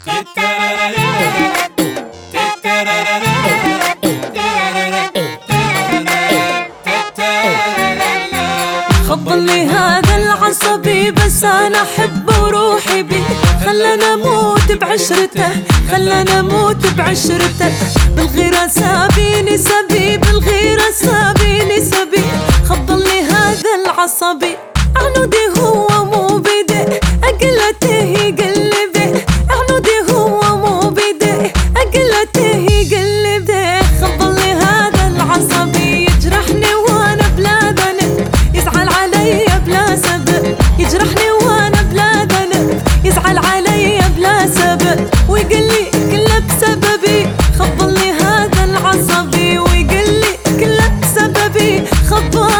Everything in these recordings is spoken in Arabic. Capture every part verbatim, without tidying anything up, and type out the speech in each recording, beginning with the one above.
خبلني هذا العصبي بس انا احبه وروحي بيه، خلنا اموت بعشرته، خلنا اموت بعشرته، بالغيرة سابيني سبي، بالغيرة سابيني سبي. خبلني هذا العصبي عنودي هو مو بيده، اقلته يقلبه، عنودي هو مو بيده، اقلته يقلبه. خبلني هذا العصبي يجرحني وانا بلا ذنب، يزعل علي بلا سبب، يجرحني وانا بلا ذنب، يزعل علي بلا سبب، ويقول لي كله بسببي. خبلني هذا العصبي ويقول لي كله بسببي، خبلني.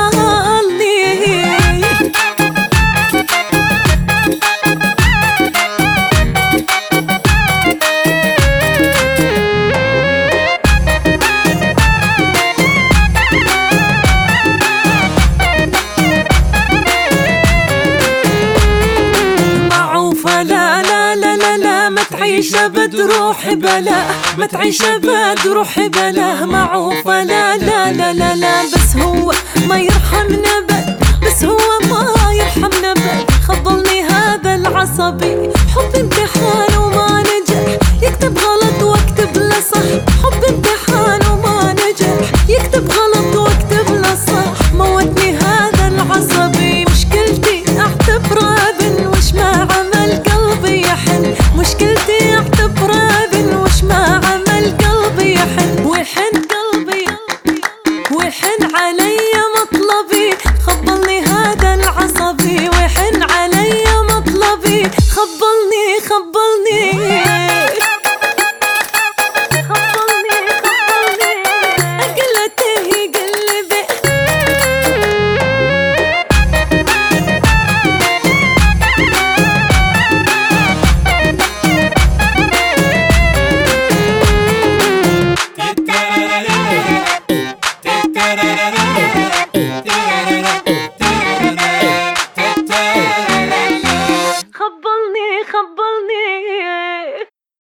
لا لا لا لا لا ما تعيش ابد روحي بلا، ما تعيش ابد روحي بلا، معوفة لا لا لا لا لا. بس هو ما يرحمنا بد، بس هو ما يرحمنا بد. خبلني هذا العصبي حب امتحان وما نجح، يكتب غلط واكتب له صح، حب امتحان وما نجح، يكتب غلط واكتب له صح. موتني هذا العصبي مشكلتي اعتبره ابن، وش ما عمل قلبي يحن، مشكلتي اعتبره ابن، وش ما عمل قلبي يحن، ويحن قلبي ويحن علي مطلبي. خبلني هذا العصبي ويحن علي مطلبي، خبلني خبلني